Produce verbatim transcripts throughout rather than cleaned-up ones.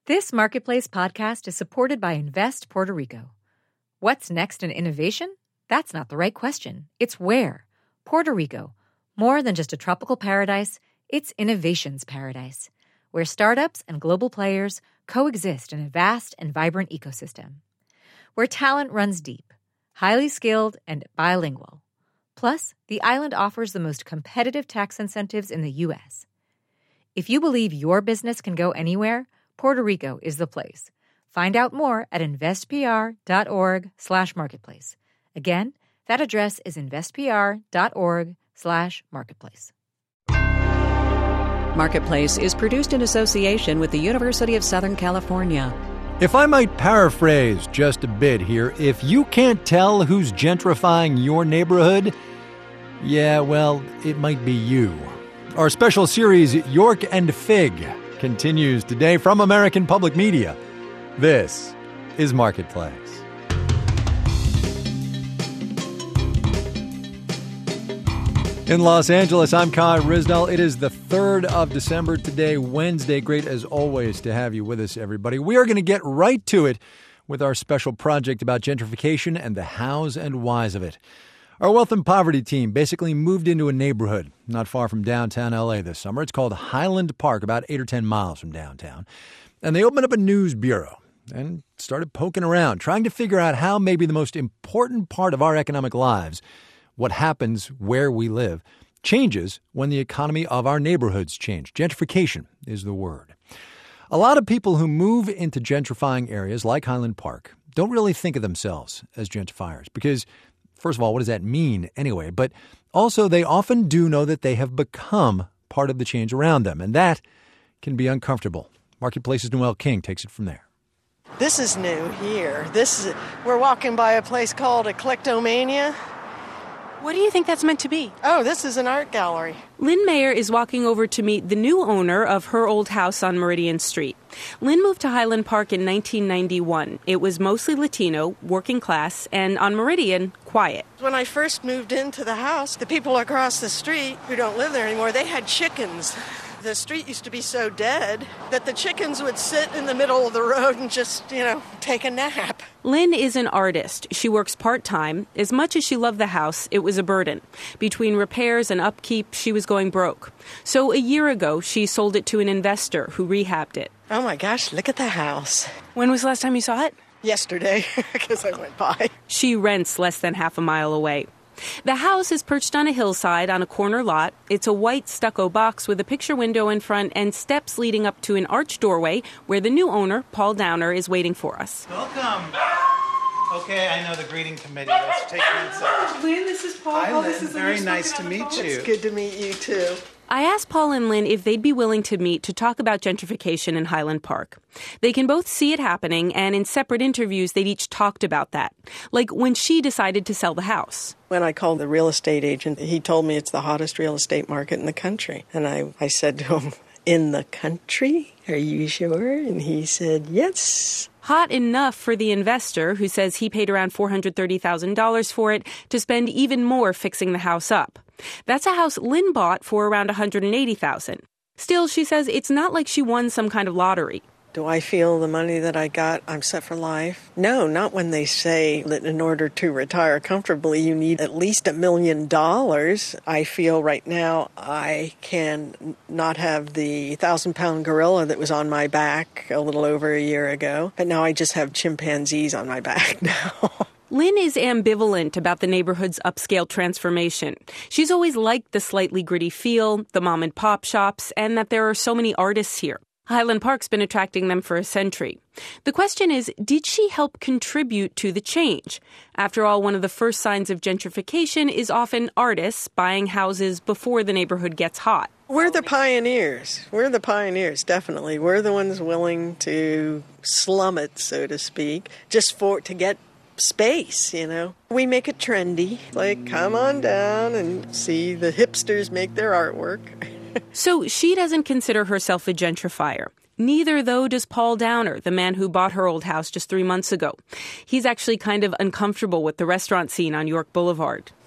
This Marketplace podcast is supported by Invest Puerto Rico. What's next in innovation? That's not the right question. It's where. Puerto Rico. More than just a tropical paradise, it's innovation's paradise, where startups and global players coexist in a vast and vibrant ecosystem. Where talent runs deep, highly skilled, and bilingual. Plus, the island offers the most competitive tax incentives in the U S. If you believe your business can go anywhere, Puerto Rico is the place. Find out more at investpr.org slash marketplace. Again, that address is investpr.org slash marketplace. Marketplace is produced in association with the University of Southern California. If I might paraphrase just a bit here, if you can't tell who's gentrifying your neighborhood, yeah, well, it might be you. Our special series, York and Fig, continues today from American Public Media. This is Marketplace. In Los Angeles, I'm Kai Ryssdal. It is the third of December today, Wednesday. Great as always to have you with us, everybody. We are going to get right to it with our special project about gentrification and the hows and whys of it. Our Wealth and Poverty team basically moved into a neighborhood not far from downtown L A this summer. It's called Highland Park, about eight or ten miles from downtown. And they opened up a news bureau and started poking around, trying to figure out how maybe the most important part of our economic lives, what happens where we live, changes when the economy of our neighborhoods change. Gentrification is the word. A lot of people who move into gentrifying areas like Highland Park don't really think of themselves as gentrifiers because, first of all, what does that mean anyway? But also, they often do know that they have become part of the change around them, and that can be uncomfortable. Marketplace's Noel King takes it from there. This is new here. This is, we're walking by a place called Eclectomania. What do you think that's meant to be? Oh, this is an art gallery. Lynn Mayer is walking over to meet the new owner of her old house on Meridian Street. Lynn moved to Highland Park in nineteen ninety-one. It was mostly Latino, working class, and on Meridian, quiet. When I first moved into the house, the people across the street who don't live there anymore, they had chickens. The street used to be so dead that the chickens would sit in the middle of the road and just, you know, take a nap. Lynn is an artist. She works part-time. As much as she loved the house, it was a burden. Between repairs and upkeep, she was going broke. So a year ago, she sold it to an investor who rehabbed it. Oh my gosh, look at the house. When was the last time you saw it? Yesterday, because I went by. She rents less than half a mile away. The house is perched on a hillside on a corner lot. It's a white stucco box with a picture window in front and steps leading up to an arched doorway where the new owner, Paul Downer, is waiting for us. Welcome. Okay, I know the greeting committee. Let's take you inside. Lynn, this is Paul. Hi, Paul, Lynn. this is Very nice to meet you. It's good to meet you, too. I asked Paul and Lynn if they'd be willing to meet to talk about gentrification in Highland Park. They can both see it happening, and in separate interviews, they'd each talked about that. Like when she decided to sell the house. When I called the real estate agent, he told me it's the hottest real estate market in the country. And I, I said to him, in the country? Are you sure? And he said, yes. Hot enough for the investor, who says he paid around four hundred thirty thousand dollars for it, to spend even more fixing the house up. That's a house Lynn bought for around one hundred eighty thousand dollars. Still, she says it's not like she won some kind of lottery. Do I feel the money that I got, I'm set for life? No, not when they say that in order to retire comfortably, you need at least a million dollars. I feel right now I can not have the thousand-pound gorilla that was on my back a little over a year ago, but now I just have chimpanzees on my back now. Lynn is ambivalent about the neighborhood's upscale transformation. She's always liked the slightly gritty feel, the mom-and-pop shops, and that there are so many artists here. Highland Park's been attracting them for a century. The question is, did she help contribute to the change? After all, one of the first signs of gentrification is often artists buying houses before the neighborhood gets hot. We're the pioneers. We're the pioneers, definitely. We're the ones willing to slum it, so to speak, just for to get space, you know. We make it trendy, like come on down and see the hipsters make their artwork. So she doesn't consider herself a gentrifier. Neither, though, does Paul Downer, the man who bought her old house just three months ago. He's actually kind of uncomfortable with the restaurant scene on York Boulevard.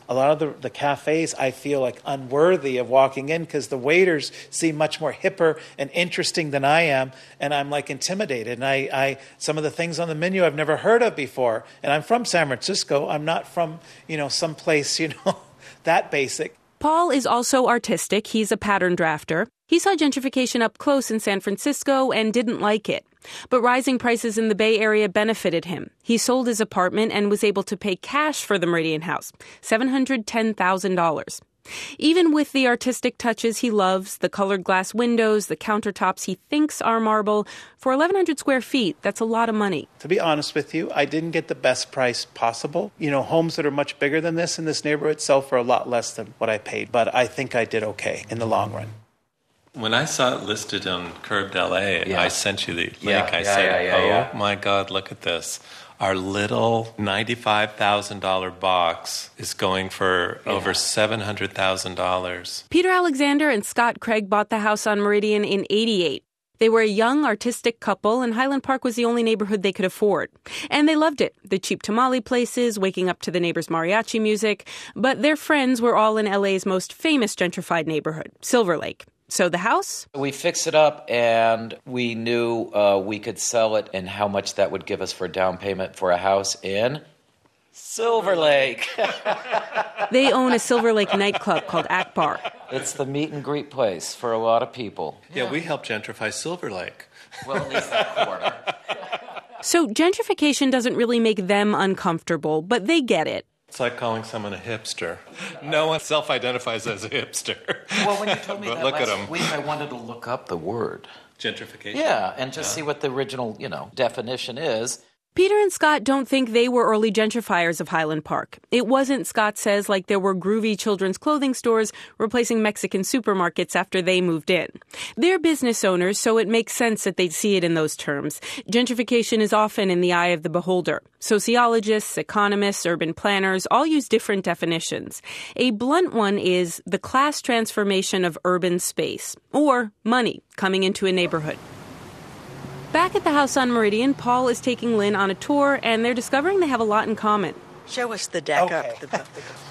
A lot of the, the cafes, I feel like unworthy of walking in because the waiters seem much more hipper and interesting than I am, and I'm like intimidated. And I, I some of the things on the menu I've never heard of before. And I'm from San Francisco. I'm not from, you know, someplace, you know, that basic. Paul is also artistic. He's a pattern drafter. He saw gentrification up close in San Francisco and didn't like it. But rising prices in the Bay Area benefited him. He sold his apartment and was able to pay cash for the Meridian house, seven hundred ten thousand dollars. Even with the artistic touches he loves, the colored glass windows, the countertops he thinks are marble, for eleven hundred square feet, that's a lot of money. To be honest with you, I didn't get the best price possible. You know, homes that are much bigger than this in this neighborhood sell for a lot less than what I paid, but I think I did okay in the long run. When I saw it listed on Curbed L A, yeah. I sent you the link. Yeah, I yeah, said, yeah, yeah, oh yeah. my God, look at this. Our little ninety-five thousand dollars box is going for yeah. over seven hundred thousand dollars. Peter Alexander and Scott Craig bought the house on Meridian in eighty-eight. They were a young, artistic couple, and Highland Park was the only neighborhood they could afford. And they loved it. The cheap tamale places, waking up to the neighbors' mariachi music. But their friends were all in L A's most famous gentrified neighborhood, Silver Lake. So the house? We fixed it up, and we knew uh, we could sell it and how much that would give us for down payment for a house in Silver Lake. They own a Silver Lake nightclub called Akbar. It's the meet and greet place for a lot of people. Yeah, yeah we helped gentrify Silver Lake. Well, at least that quarter. So gentrification doesn't really make them uncomfortable, but they get it. It's like calling someone a hipster. No one self-identifies as a hipster. Well, when you told me that look last at 'em. week, I wanted to look up the word. Gentrification? Yeah, and just yeah. see what the original, you know, definition is. Peter and Scott don't think they were early gentrifiers of Highland Park. It wasn't, Scott says, like there were groovy children's clothing stores replacing Mexican supermarkets after they moved in. They're business owners, so it makes sense that they'd see it in those terms. Gentrification is often in the eye of the beholder. Sociologists, economists, urban planners all use different definitions. A blunt one is the class transformation of urban space, or money coming into a neighborhood. Back at the house on Meridian, Paul is taking Lynn on a tour, and they're discovering they have a lot in common. Show us the deck Okay. up. The,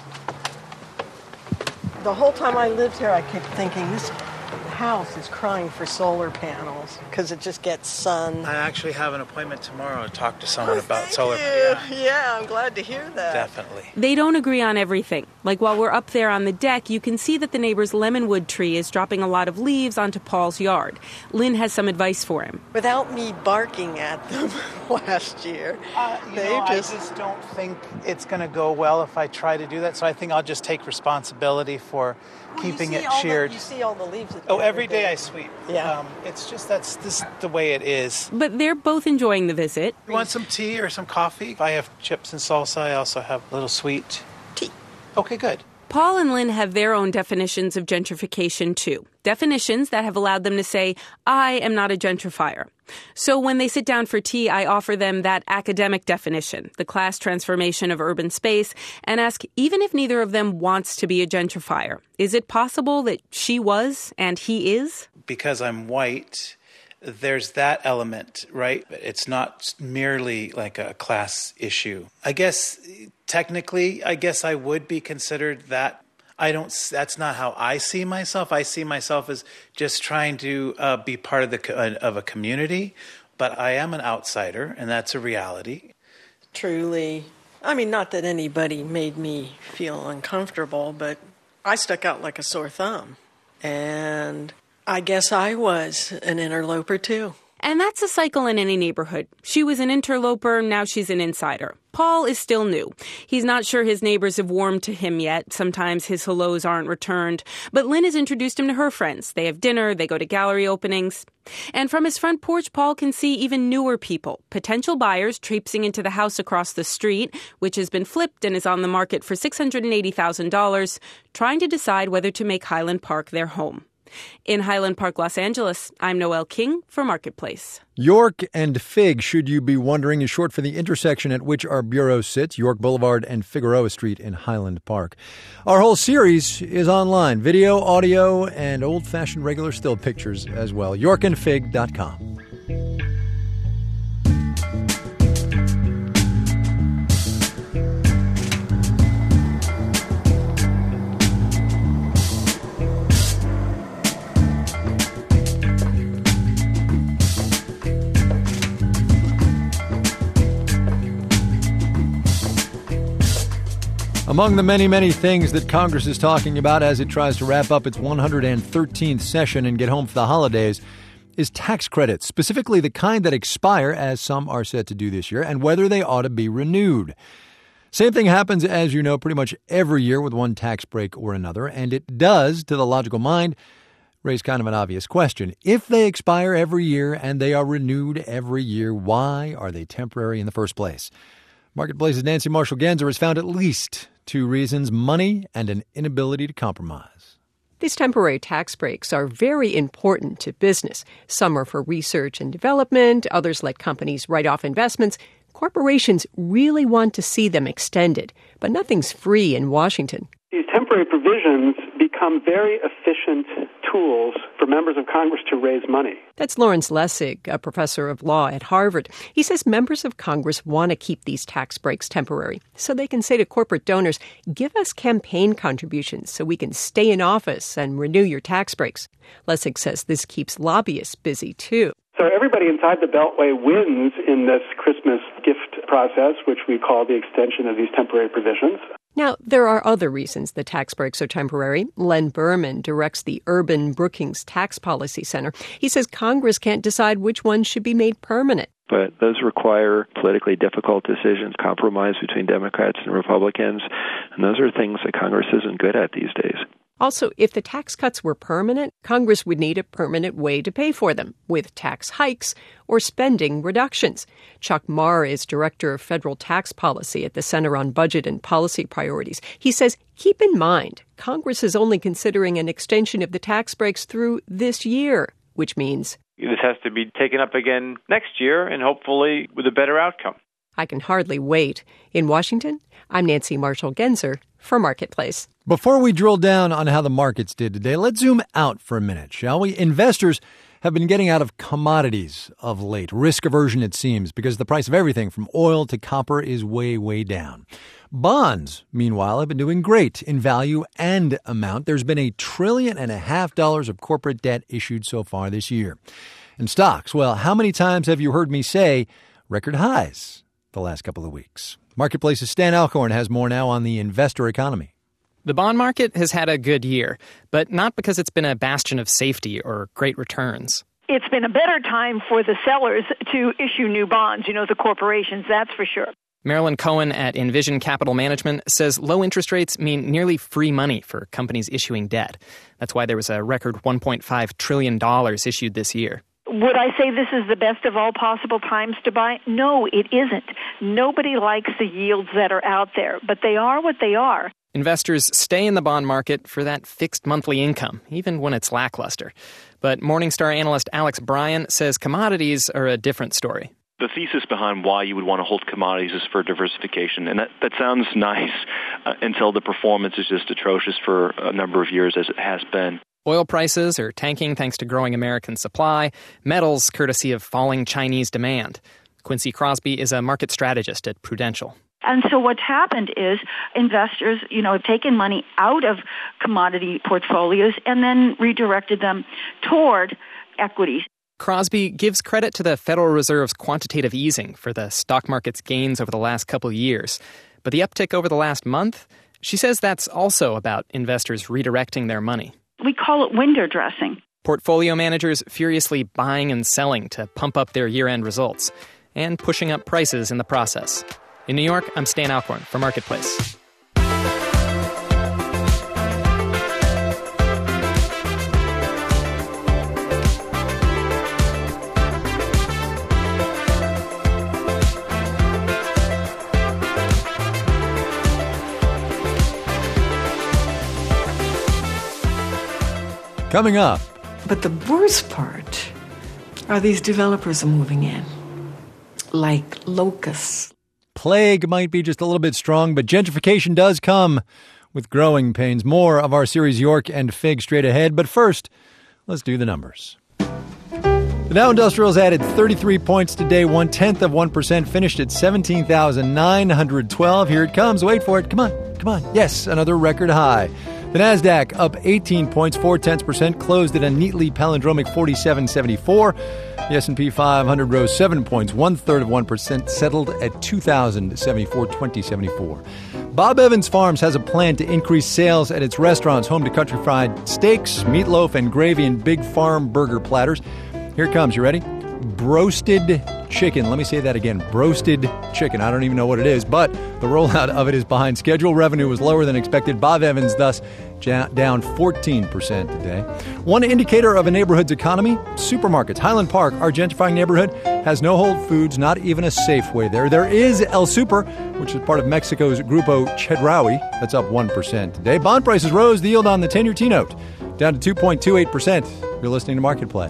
the whole time I lived here, I kept thinking, this house is crying for solar panels because it just gets sun. I actually have an appointment tomorrow to talk to someone Oh, about thank solar. you. Yeah, Yeah, I'm glad to hear that. definitely. They don't agree on everything. Like while we're up there on the deck, you can see that the neighbor's lemonwood tree is dropping a lot of leaves onto Paul's yard. Lynn has some advice for him. Without me barking at them last year, Uh, you they know, just... I just don't think it's going to go well if I try to do that. So I think I'll just take responsibility for Well, keeping you see it all sheared. The, you see all the leaves. At the Oh, end of every the day I sweep. Yeah. Um, it's just that's this the way it is. But they're both enjoying the visit. You want some tea or some coffee? If I have chips and salsa, I also have a little sweet tea. Okay, good. Paul and Lynn have their own definitions of gentrification, too. Definitions that have allowed them to say, I am not a gentrifier. So when they sit down for tea, I offer them that academic definition, the class transformation of urban space, and ask, even if neither of them wants to be a gentrifier, is it possible that she was and he is? Because I'm white, there's that element, right? But it's not merely like a class issue. I guess technically, I guess I would be considered that. I don't, that's not how I see myself. I see myself as just trying to uh, be part of the uh, of a community, but I am an outsider, and that's a reality. Truly. I mean, not that anybody made me feel uncomfortable, but I stuck out like a sore thumb. And I guess I was an interloper, too. And that's a cycle in any neighborhood. She was an interloper, now she's an insider. Paul is still new. He's not sure his neighbors have warmed to him yet. Sometimes his hellos aren't returned. But Lynn has introduced him to her friends. They have dinner, they go to gallery openings. And from his front porch, Paul can see even newer people, potential buyers traipsing into the house across the street, which has been flipped and is on the market for six hundred eighty thousand dollars, trying to decide whether to make Highland Park their home. In Highland Park, Los Angeles, I'm Noelle King for Marketplace. York and Fig, should you be wondering, is short for the intersection at which our bureau sits, York Boulevard and Figueroa Street in Highland Park. Our whole series is online, video, audio, and old-fashioned regular still pictures as well. york and fig dot com. Among the many, many things that Congress is talking about as it tries to wrap up its one hundred thirteenth session and get home for the holidays is tax credits, specifically the kind that expire, as some are set to do this year, and whether they ought to be renewed. Same thing happens, as you know, pretty much every year with one tax break or another, and it does, to the logical mind, raise kind of an obvious question. If they expire every year and they are renewed every year, why are they temporary in the first place? Marketplace's Nancy Marshall-Genzer has found at least two reasons: money and an inability to compromise. These temporary tax breaks are very important to business. Some are for research and development. Others let companies write off investments. Corporations really want to see them extended, but nothing's free in Washington. These temporary provisions become very efficient tools for members of Congress to raise money. That's Lawrence Lessig, a professor of law at Harvard. He says members of Congress want to keep these tax breaks temporary so they can say to corporate donors, give us campaign contributions so we can stay in office and renew your tax breaks. Lessig says this keeps lobbyists busy, too. So everybody inside the Beltway wins in this Christmas gift process, which we call the extension of these temporary provisions. Now, there are other reasons the tax breaks are temporary. Len Berman directs the Urban Brookings Tax Policy Center. He says Congress can't decide which ones should be made permanent. But those require politically difficult decisions, compromise between Democrats and Republicans, and those are things that Congress isn't good at these days. Also, if the tax cuts were permanent, Congress would need a permanent way to pay for them, with tax hikes or spending reductions. Chuck Marr is Director of Federal Tax Policy at the Center on Budget and Policy Priorities. He says, keep in mind, Congress is only considering an extension of the tax breaks through this year, which means this has to be taken up again next year and hopefully with a better outcome. I can hardly wait. In Washington, I'm Nancy Marshall-Genzer for Marketplace. Before we drill down on how the markets did today, let's zoom out for a minute, shall we? Investors have been getting out of commodities of late. Risk aversion, it seems, because the price of everything from oil to copper is way, way down. Bonds, meanwhile, have been doing great in value and amount. There's been a trillion and a half dollars of corporate debt issued so far this year. And stocks, well, how many times have you heard me say record highs the last couple of weeks? Marketplace's Stan Alcorn has more now on the investor economy. The bond market has had a good year, but not because it's been a bastion of safety or great returns. It's been a better time for the sellers to issue new bonds, you know, the corporations, that's for sure. Marilyn Cohen at Envision Capital Management says low interest rates mean nearly free money for companies issuing debt. That's why there was a record one point five trillion dollars issued this year. Would I say this is the best of all possible times to buy? No, it isn't. Nobody likes the yields that are out there, but they are what they are. Investors stay in the bond market for that fixed monthly income, even when it's lackluster. But Morningstar analyst Alex Bryan says commodities are a different story. The thesis behind why you would want to hold commodities is for diversification, and that, that sounds nice uh, until the performance is just atrocious for a number of years, as it has been. Oil prices are tanking thanks to growing American supply, metals courtesy of falling Chinese demand. Quincy Crosby is a market strategist at Prudential. And so what's happened is investors, you know, have taken money out of commodity portfolios and then redirected them toward equities. Crosby gives credit to the Federal Reserve's quantitative easing for the stock market's gains over the last couple of years. But the uptick over the last month, she says that's also about investors redirecting their money. We call it window dressing. Portfolio managers furiously buying and selling to pump up their year-end results and pushing up prices in the process. In New York, I'm Stan Alcorn for Marketplace. Coming up. But the worst part are these developers are moving in like locusts. Plague might be just a little bit strong, but gentrification does come with growing pains. More of our series York and Fig straight ahead. But first, let's do the numbers. The Dow Industrials added thirty-three points today, one-tenth of one percent, finished at seventeen thousand nine hundred twelve. Here it comes. Wait for it. Come on. Come on. Yes, another record high. The NASDAQ up eighteen points, four tenths percent, closed at a neatly palindromic forty-seven seventy-four. The S and P five hundred rose seven points, one-third of one percent, settled at two thousand seventy-four, twenty seventy-four. Bob Evans Farms has a plan to increase sales at its restaurants, home to country fried steaks, meatloaf, and gravy in big farm burger platters. Here it comes. You ready? Broasted chicken. Let me say that again. Broasted chicken. I don't even know what it is, but the rollout of it is behind schedule. Revenue was lower than expected. Bob Evans, thus, down fourteen percent today. One indicator of a neighborhood's economy, supermarkets. Highland Park, our gentrifying neighborhood, has no Whole Foods, not even a Safeway there. There is El Super, which is part of Mexico's Grupo Chedraui. That's up one percent today. Bond prices rose. The yield on the ten-year T-note down to two point two eight percent. You're listening to Marketplace.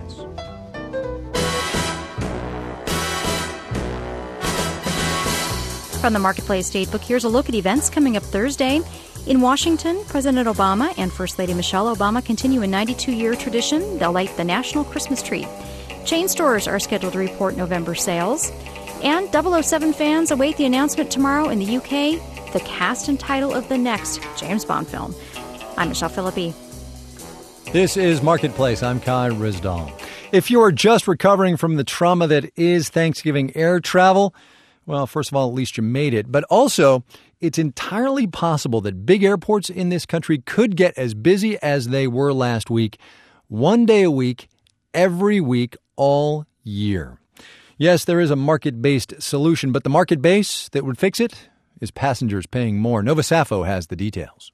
From the Marketplace Datebook, here's a look at events coming up Thursday. In Washington, President Obama and First Lady Michelle Obama continue a ninety-two-year tradition. They'll light the national Christmas tree. Chain stores are scheduled to report November sales. And double oh seven fans await the announcement tomorrow in the U K, the cast and title of the next James Bond film. I'm Michelle Philippi. This is Marketplace. I'm Kai Risdall. If you are just recovering from the trauma that is Thanksgiving air travel, well, first of all, at least you made it. But also, it's entirely possible that big airports in this country could get as busy as they were last week, one day a week, every week, all year. Yes, there is a market-based solution, but the market base that would fix it is passengers paying more. Nova Safo has the details.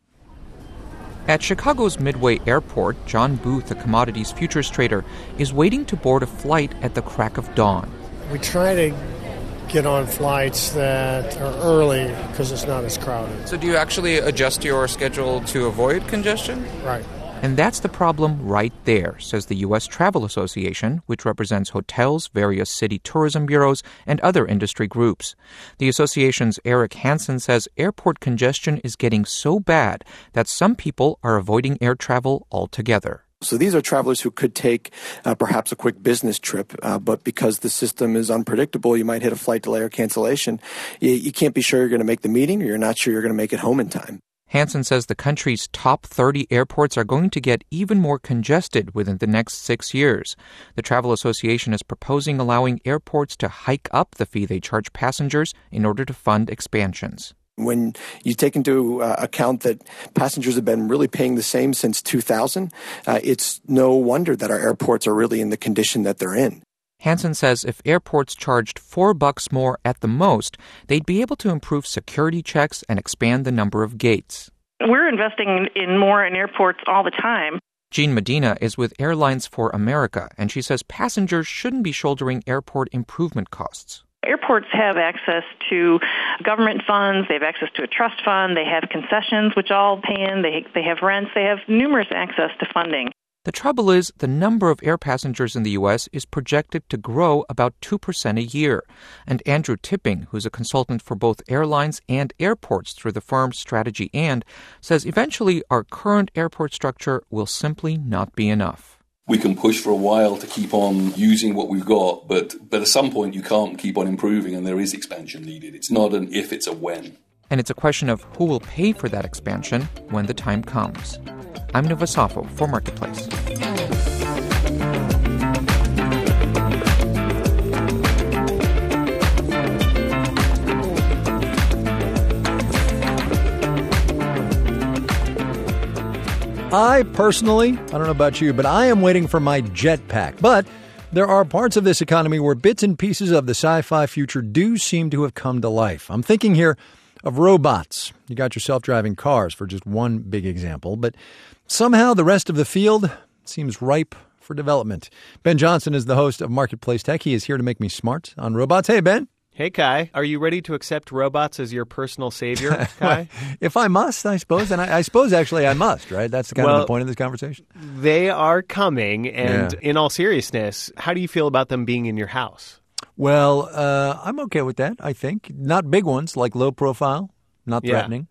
At Chicago's Midway Airport, John Booth, a commodities futures trader, is waiting to board a flight at the crack of dawn. We try to get on flights that are early because it's not as crowded. So do you actually adjust your schedule to avoid congestion? Right. And that's the problem right there, says the U S Travel Association, which represents hotels, various city tourism bureaus, and other industry groups. The association's Eric Hansen says airport congestion is getting so bad that some people are avoiding air travel altogether. So these are travelers who could take uh, perhaps a quick business trip, uh, but because the system is unpredictable, you might hit a flight delay or cancellation. You, you can't be sure you're going to make the meeting, or you're not sure you're going to make it home in time. Hansen says the country's top thirty airports are going to get even more congested within the next six years. The Travel Association is proposing allowing airports to hike up the fee they charge passengers in order to fund expansions. When you take into uh, account that passengers have been really paying the same since two thousand, uh, it's no wonder that our airports are really in the condition that they're in. Hansen says if airports charged four bucks more at the most, they'd be able to improve security checks and expand the number of gates. We're investing in more in airports all the time. Jean Medina is with Airlines for America, and she says passengers shouldn't be shouldering airport improvement costs. Airports have access to government funds, they have access to a trust fund, they have concessions, which all pay in, they, they have rents, they have numerous access to funding. The trouble is, the number of air passengers in the U S is projected to grow about two percent a year. And Andrew Tipping, who's a consultant for both airlines and airports through the firm Strategy And, says eventually our current airport structure will simply not be enough. We can push for a while to keep on using what we've got, but, but at some point you can't keep on improving, and there is expansion needed. It's not an if, it's a when. And it's a question of who will pay for that expansion when the time comes. I'm Nova Safo for Marketplace. I personally, I don't know about you, but I am waiting for my jetpack. But there are parts of this economy where bits and pieces of the sci-fi future do seem to have come to life. I'm thinking here of robots. You got your self-driving cars for just one big example, but somehow the rest of the field seems ripe for development. Ben Johnson is the host of Marketplace Tech. He is here to make me smart on robots. Hey, Ben. Hey, Kai. Are you ready to accept robots as your personal savior, Kai? If I must, I suppose. And I, I suppose, actually, I must, right? That's kind well, of the point of this conversation. They are coming. And yeah. In all seriousness, how do you feel about them being in your house? Well, uh, I'm okay with that, I think. Not big ones, like low profile, not yeah. threatening.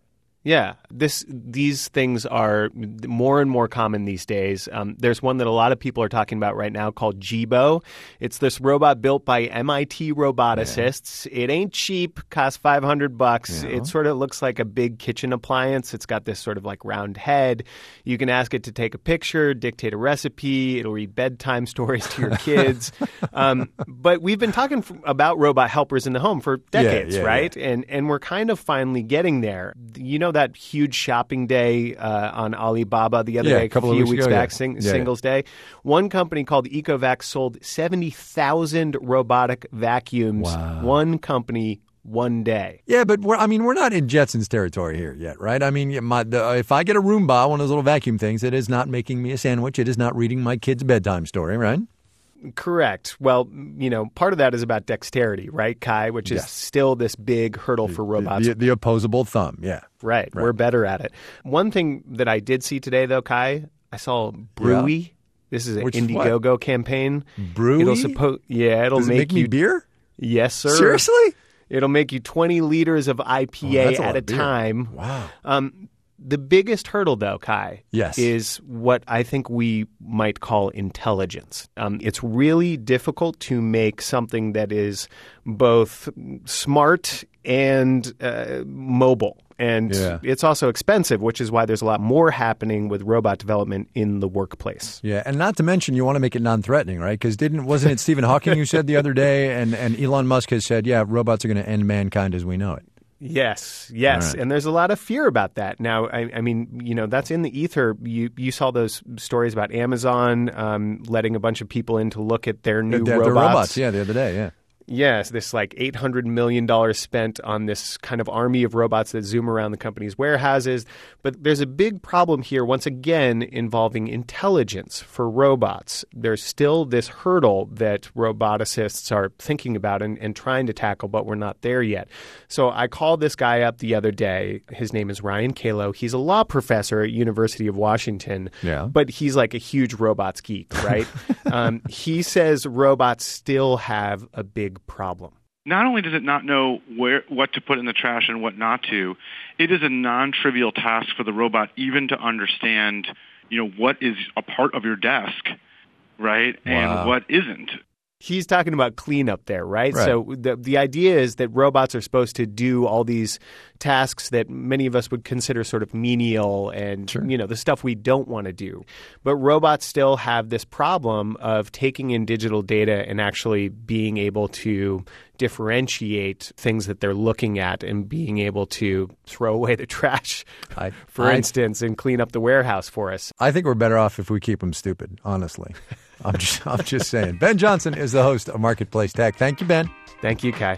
Yeah, this these things are more and more common these days. Um, there's one that a lot of people are talking about right now called Jibo. It's this robot built by M I T roboticists. Yeah. It ain't cheap, costs five hundred bucks. Yeah. It sort of looks like a big kitchen appliance. It's got this sort of like round head. You can ask it to take a picture, dictate a recipe. It'll read bedtime stories to your kids. um, but we've been talking f- about robot helpers in the home for decades, yeah, yeah, right? Yeah. And and we're kind of finally getting there. You know that huge shopping day uh, on Alibaba the other yeah, day, a couple a few of weeks, weeks ago, back, yeah. sing, yeah, Singles yeah. Day. One company called Ecovac sold seventy thousand robotic vacuums. Wow. One company, one day. Yeah, but we're, I mean, we're not in Jetsons territory here yet, right? I mean, my, the, if I get a Roomba, one of those little vacuum things, it is not making me a sandwich. It is not reading my kid's bedtime story, right? Correct. Well, you know, part of that is about dexterity, right, Kai, which is yes. still this big hurdle for robots. The, the, the opposable thumb, yeah. Right. right. We're better at it. One thing that I did see today, though, Kai, I saw Brewy. Yeah. This is an Which, Indiegogo what? campaign. Brewy? It'll suppo- yeah, it'll Does make, it make you me beer? Yes, sir. Seriously? It'll make you twenty liters of I P A oh, at a, a time. Wow. Um, the biggest hurdle, though, Kai, yes. is what I think we might call intelligence. Um, it's really difficult to make something that is both smart and uh, mobile. And yeah. it's also expensive, which is why there's a lot more happening with robot development in the workplace. Yeah, and not to mention you want to make it non-threatening, right? Because didn't wasn't it Stephen Hawking who said the other day, and, and Elon Musk has said, yeah, robots are going to end mankind as we know it. Yes, yes. Right. And there's a lot of fear about that. Now, I, I mean, you know, that's in the ether. You you saw those stories about Amazon um, letting a bunch of people in to look at their new their, robots. Their robots, yeah, the other day, yeah. Yes, this like eight hundred million dollars spent on this kind of army of robots that zoom around the company's warehouses. But there's a big problem here, once again, involving intelligence for robots. There's still this hurdle that roboticists are thinking about and, and trying to tackle, but we're not there yet. So I called this guy up the other day. His name is Ryan Kalo. He's a law professor at University of Washington, yeah. but he's like a huge robots geek, right? um, he says robots still have a big problem. Not only does it not know where what to put in the trash and what not to, it is a non-trivial task for the robot even to understand, you know, what is a part of your desk, right, wow. and what isn't. He's talking about cleanup there, right? right? So the the idea is that robots are supposed to do all these tasks that many of us would consider sort of menial and, sure. you know, the stuff we don't want to do. But robots still have this problem of taking in digital data and actually being able to differentiate things that they're looking at and being able to throw away the trash, I, for I, instance, and clean up the warehouse for us. I think we're better off if we keep them stupid, honestly. I'm just, I'm just saying. Ben Johnson is the host of Marketplace Tech. Thank you, Ben. Thank you, Kai.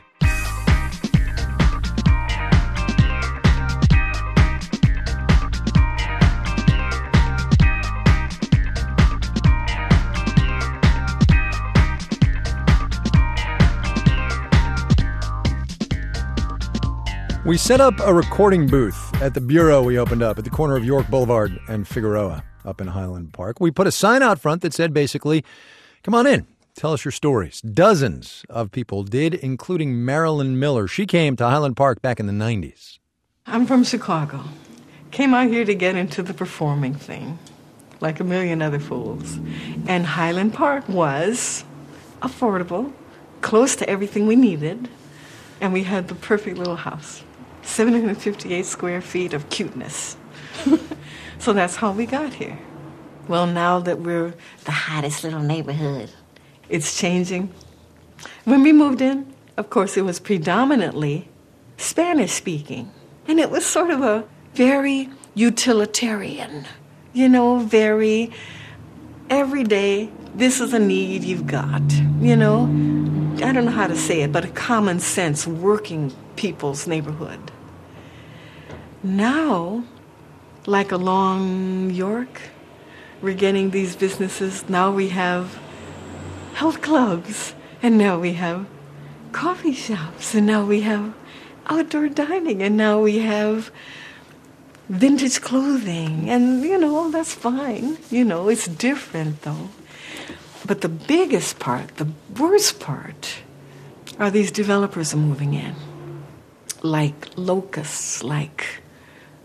We set up a recording booth at the bureau we opened up at the corner of York Boulevard and Figueroa up in Highland Park. We put a sign out front that said basically, come on in, tell us your stories. Dozens of people did, including Marilyn Miller. She came to Highland Park back in the nineties. I'm from Chicago. Came out here to get into the performing thing, like a million other fools. And Highland Park was affordable, close to everything we needed, and we had the perfect little house. seven hundred fifty-eight square feet of cuteness. So that's how we got here. Well, now that we're the hottest little neighborhood, it's changing. When we moved in, of course, it was predominantly Spanish-speaking. And it was sort of a very utilitarian, you know, very everyday, this is a need you've got, you know. I don't know how to say it, but a common sense working people's neighborhood. Now, like along York, we're getting these businesses. Now we have health clubs, and now we have coffee shops, and now we have outdoor dining, and now we have vintage clothing, and, you know, that's fine. You know, it's different, though. But the biggest part, the worst part, are these developers are moving in. Like locusts, like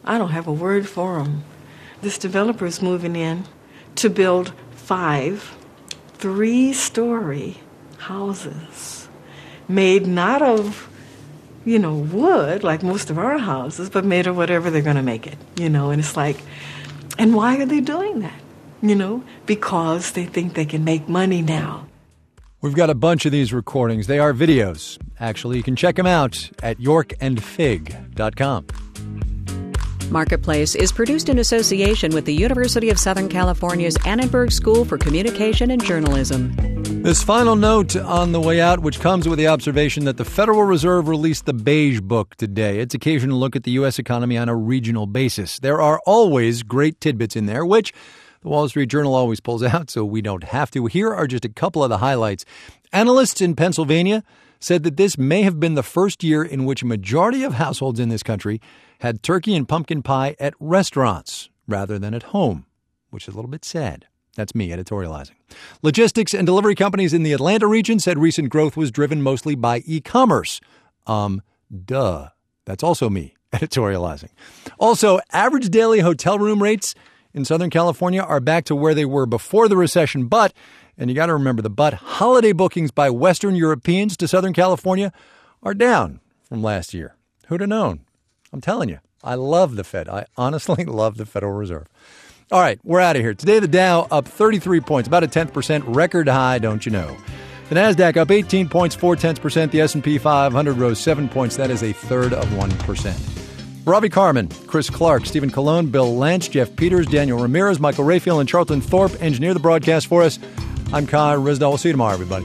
I don't have a word for them. This developer is moving in to build five three-story houses made not of, you know, wood like most of our houses, but made of whatever they're going to make it, you know. And it's like, and why are they doing that? You know, because they think they can make money now. We've got a bunch of these recordings. They are videos. Actually, you can check them out at york and fig dot com. Marketplace is produced in association with the University of Southern California's Annenberg School for Communication and Journalism. This final note on the way out, which comes with the observation that the Federal Reserve released the Beige Book today. Its occasional look at the U S economy on a regional basis. There are always great tidbits in there, which the Wall Street Journal always pulls out, so we don't have to. Here are just a couple of the highlights. Analysts in Pennsylvania said that this may have been the first year in which a majority of households in this country had turkey and pumpkin pie at restaurants rather than at home, which is a little bit sad. That's me editorializing. Logistics and delivery companies in the Atlanta region said recent growth was driven mostly by e-commerce. Um, duh. That's also me editorializing. Also, average daily hotel room rates in Southern California are back to where they were before the recession, but, and you got to remember the but, holiday bookings by Western Europeans to Southern California are down from last year. Who'd have known? I'm telling you, I love the Fed. I honestly love the Federal Reserve. All right, we're out of here. Today, the Dow up thirty-three points, about a tenth percent, record high, don't you know. The NASDAQ up eighteen points, four tenths percent. The S and P five hundred rose seven points. That is a third of one percent. Ravi Carmen, Chris Clark, Stephen Colon, Bill Lance, Jeff Peters, Daniel Ramirez, Michael Rayfield, and Charlton Thorpe engineer the broadcast for us. I'm Kai Risdall. We'll see you tomorrow, everybody.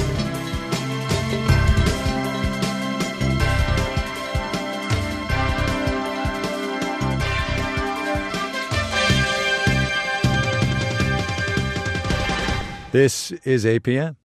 This is A P M.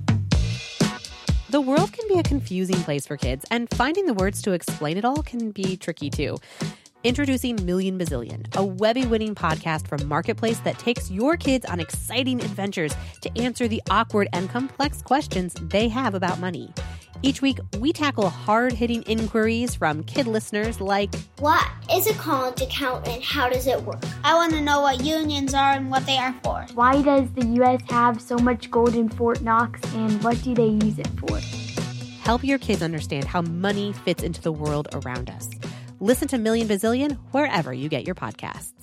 The world can be a confusing place for kids, and finding the words to explain it all can be tricky too. Introducing Million Bazillion, a Webby-winning podcast from Marketplace that takes your kids on exciting adventures to answer the awkward and complex questions they have about money. Each week, we tackle hard-hitting inquiries from kid listeners like, what is a college account and how does it work? I want to know what unions are and what they are for. Why does the U S have so much gold in Fort Knox and what do they use it for? Help your kids understand how money fits into the world around us. Listen to Million Bazillion wherever you get your podcasts.